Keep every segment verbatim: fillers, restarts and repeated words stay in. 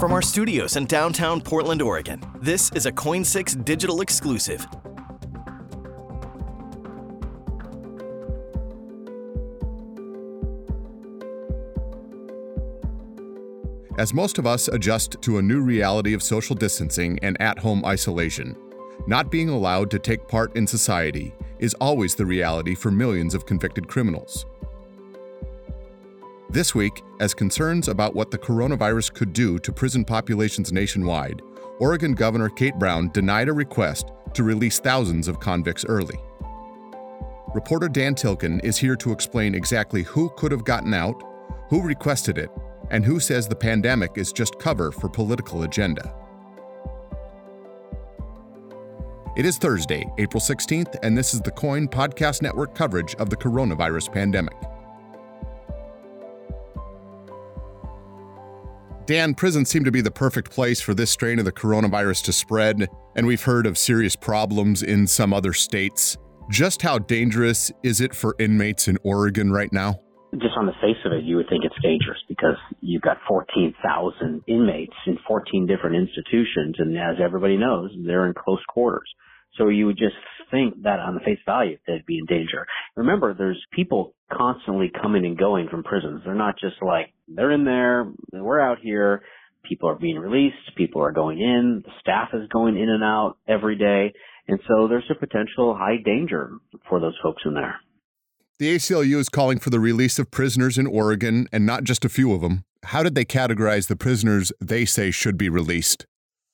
From our studios in downtown Portland, Oregon, this is a Coin six digital exclusive. As most of us adjust to a new reality of social distancing and at-home isolation, not being allowed to take part in society is always the reality for millions of convicted criminals. This week, as concerns about what the coronavirus could do to prison populations nationwide, Oregon Governor Kate Brown denied a request to release thousands of convicts early. Reporter Dan Tilken is here to explain exactly who could have gotten out, who requested it, and who says the pandemic is just cover for political agenda. It is Thursday, April sixteenth, and this is the Coin Podcast Network coverage of the coronavirus pandemic. Dan, prisons seem to be the perfect place for this strain of the coronavirus to spread, and we've heard of serious problems in some other states. Just how dangerous is it for inmates in Oregon right now? Just on the face of it, you would think it's dangerous because you've got fourteen thousand inmates in fourteen different institutions, and as everybody knows, they're in close quarters. So you would just think that on the face value, they'd be in danger. Remember, there's people constantly coming and going from prisons. They're not just like, they're in there, we're out here. People are being released, people are going in, the staff is going in and out every day. And so there's a potential high danger for those folks in there. The A C L U is calling for the release of prisoners in Oregon, and not just a few of them. How did they categorize the prisoners they say should be released?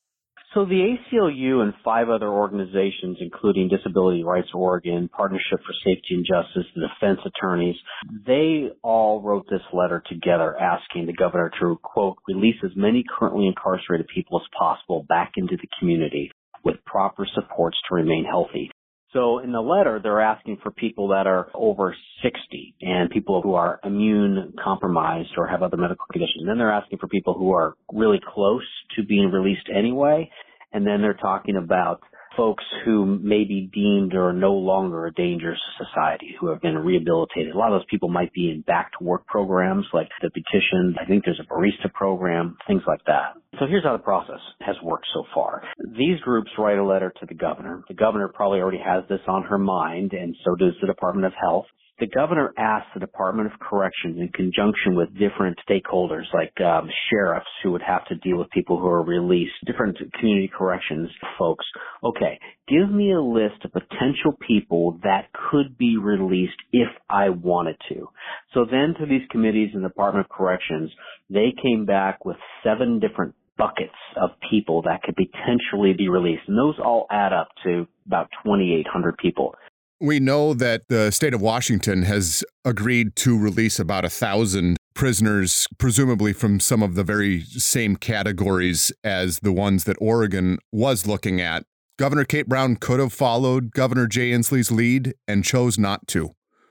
So the A C L U and five other organizations, including Disability Rights Oregon, Partnership for Safety and Justice, the defense attorneys, they all wrote this letter together asking the governor to, quote, release as many currently incarcerated people as possible back into the community with proper supports to remain healthy. So in the letter, they're asking for people that are over sixty and people who are immune compromised or have other medical conditions. Then they're asking for people who are really close to being released anyway. And then they're talking about folks who may be deemed or no longer a danger to society, who have been rehabilitated. A lot of those people might be in back-to-work programs like the petition. I think there's a barista program, things like that. So here's how the process has worked so far. These groups write a letter to the governor. The governor probably already has this on her mind, and so does the Department of Health. The governor asked the Department of Corrections in conjunction with different stakeholders like um, sheriffs who would have to deal with people who are released, different community corrections folks. Okay, give me a list of potential people that could be released if I wanted to. So then to these committees in the Department of Corrections, they came back with seven different buckets of people that could potentially be released. And those all add up to about twenty-eight hundred people. We know that the state of Washington has agreed to release about a thousand prisoners, presumably from some of the very same categories as the ones that Oregon was looking at. Governor Kate Brown could have followed Governor Jay Inslee's lead and chose not to.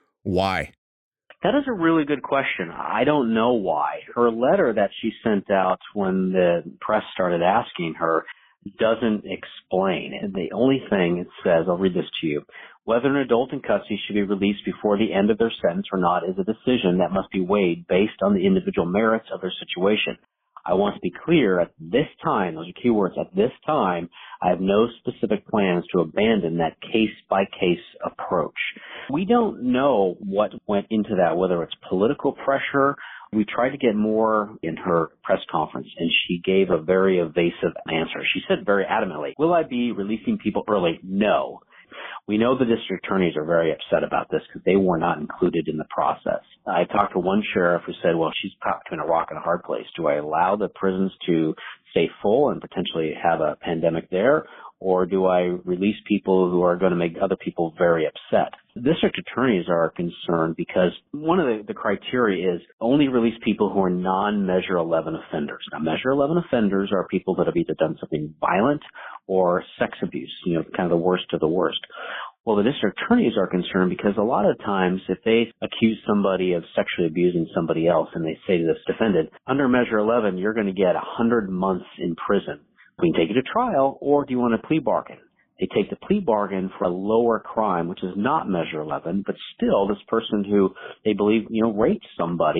Why? That is a really good question. I don't know why. Her letter that she sent out when the press started asking her doesn't explain. And the only thing it says, I'll read this to you. Whether an adult in custody should be released before the end of their sentence or not is a decision that must be weighed based on the individual merits of their situation. I want to be clear, at this time, those are key words, at this time, I have no specific plans to abandon that case-by-case approach. We don't know what went into that, whether it's political pressure. We tried to get more in her press conference, and she gave a very evasive answer. She said very adamantly, will I be releasing people early? No. We know the district attorneys are very upset about this because they were not included in the process. I talked to one sheriff who said, well, she's caught between a rock and a hard place. Do I allow the prisons to stay full and potentially have a pandemic there? Or do I release people who are going to make other people very upset? The district attorneys are concerned because one of the, the criteria is only release people who are non-Measure eleven offenders. Now, Measure eleven offenders are people that have either done something violent or sex abuse, you know, kind of the worst of the worst. Well, the district attorneys are concerned because a lot of times if they accuse somebody of sexually abusing somebody else and they say to this defendant, under Measure eleven, you're going to get one hundred months in prison. We can take you to trial, or do you want a plea bargain? They take the plea bargain for a lower crime, which is not Measure eleven, but still this person who they believe, you know, raped somebody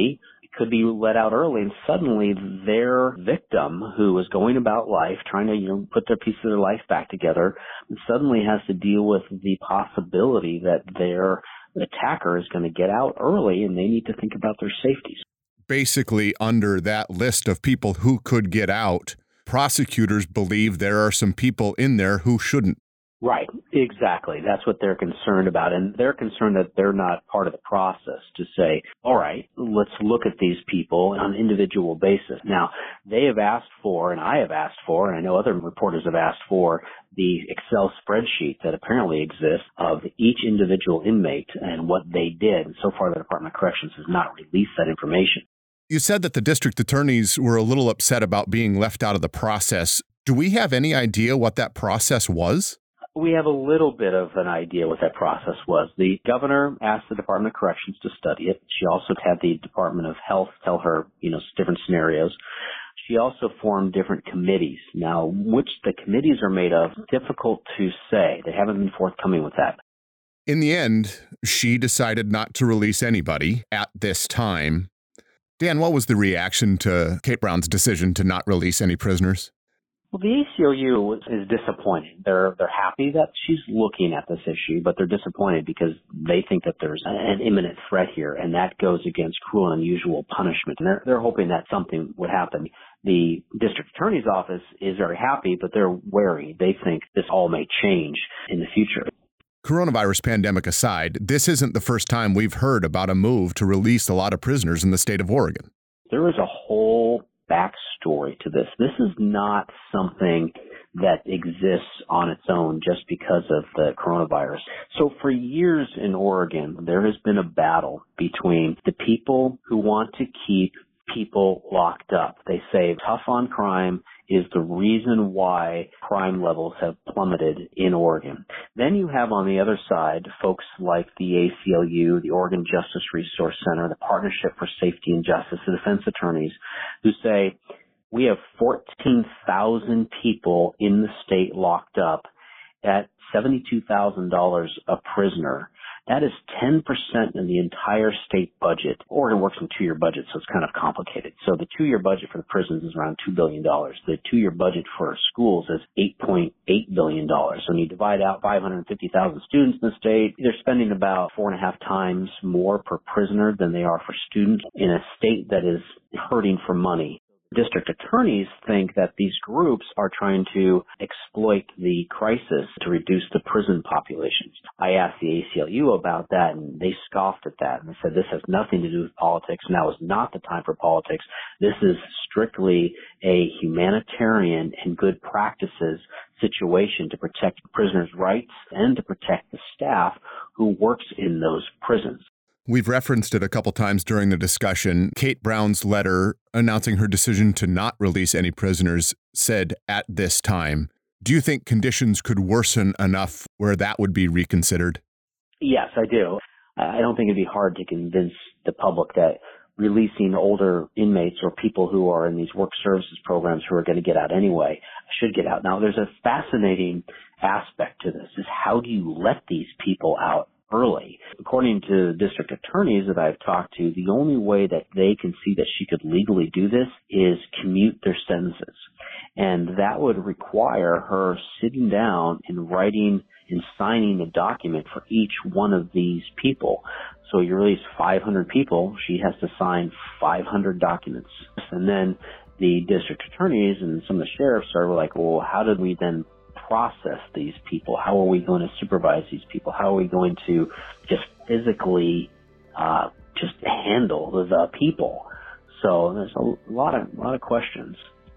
could be let out early, and suddenly their victim, who was going about life, trying to, you know, put their piece of their life back together, suddenly has to deal with the possibility that their attacker is going to get out early, and they need to think about their safeties. Basically, under that list of people who could get out, prosecutors believe there are some people in there who shouldn't. Right, exactly. That's what they're concerned about. And they're concerned that they're not part of the process to say, all right, let's look at these people on an individual basis. Now, they have asked for, and I have asked for, and I know other reporters have asked for, the Excel spreadsheet that apparently exists of each individual inmate and what they did. And so far, the Department of Corrections has not released that information. You said that the district attorneys were a little upset about being left out of the process. Do we have any idea what that process was? We have a little bit of an idea what that process was. The governor asked the Department of Corrections to study it. She also had the Department of Health tell her, you know, different scenarios. She also formed different committees. Now, which the committees are made of, difficult to say. They haven't been forthcoming with that. In the end, she decided not to release anybody at this time. Dan, what was the reaction to Kate Brown's decision to not release any prisoners? Well, the A C L U is disappointed. They're they're happy that she's looking at this issue, but they're disappointed because they think that there's an imminent threat here, and that goes against cruel and unusual punishment. And they're they're hoping that something would happen. The district attorney's office is very happy, but they're wary. They think this all may change in the future. Coronavirus pandemic aside, this isn't the first time we've heard about a move to release a lot of prisoners in the state of Oregon. There is a whole backstory to this. This is not something that exists on its own just because of the coronavirus. So for years in Oregon, there has been a battle between the people who want to keep people locked up. They say tough on crime is the reason why crime levels have plummeted in Oregon. Then you have on the other side folks like the A C L U, the Oregon Justice Resource Center, the Partnership for Safety and Justice, the defense attorneys, who say we have fourteen thousand people in the state locked up at seventy-two thousand dollars a prisoner. That is ten percent in the entire state budget. Oregon works in two-year budget, so it's kind of complicated. So the two-year budget for the prisons is around two billion dollars. The two-year budget for schools is eight point eight billion dollars. So when you divide out five hundred fifty thousand students in the state, they're spending about four and a half times more per prisoner than they are for students in a state that is hurting for money. District attorneys think that these groups are trying to exploit the crisis to reduce the prison populations. I asked the A C L U about that, and they scoffed at that. And they said this has nothing to do with politics. Now is not the time for politics. This is strictly a humanitarian and good practices situation to protect prisoners' rights and to protect the staff who works in those prisons. We've referenced it a couple times during the discussion. Kate Brown's letter announcing her decision to not release any prisoners said at this time. Do you think conditions could worsen enough where that would be reconsidered? Yes, I do. I don't think it'd be hard to convince the public that releasing older inmates or people who are in these work services programs who are going to get out anyway should get out. Now, there's a fascinating aspect to this, is how do you let these people out early? According to district attorneys that I've talked to, the only way that they can see that she could legally do this is commute their sentences. And that would require her sitting down and writing and signing a document for each one of these people. So you release five hundred people, she has to sign five hundred documents. And then the district attorneys and some of the sheriffs are like, well, how did we then process these people? How are we going to supervise these people? How are we going to just physically uh, just handle the people? So there's a lot of a lot of questions.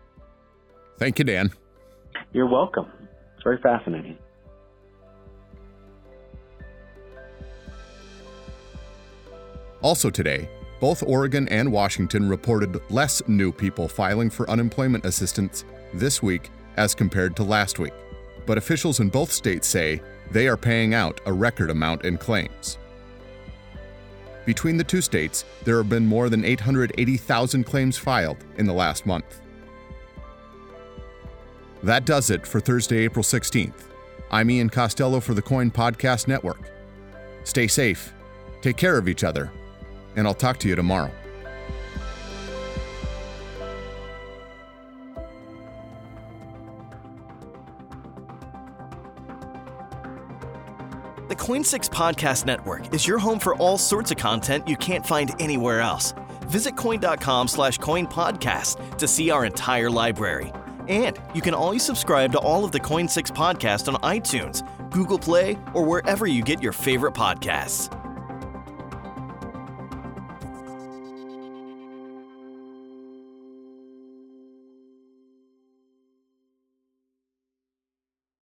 Thank you, Dan. You're welcome. It's very fascinating. Also today, both Oregon and Washington reported less new people filing for unemployment assistance this week as compared to last week. But officials in both states say they are paying out a record amount in claims. Between the two states, there have been more than eight hundred eighty thousand claims filed in the last month. That does it for Thursday, April sixteenth. I'm Ian Costello for the Coin Podcast Network. Stay safe, take care of each other, and I'll talk to you tomorrow. The Coin six Podcast Network is your home for all sorts of content you can't find anywhere else. Visit coin.com slash coin podcast to see our entire library. And you can always subscribe to all of the Coin six podcasts on iTunes, Google Play, or wherever you get your favorite podcasts.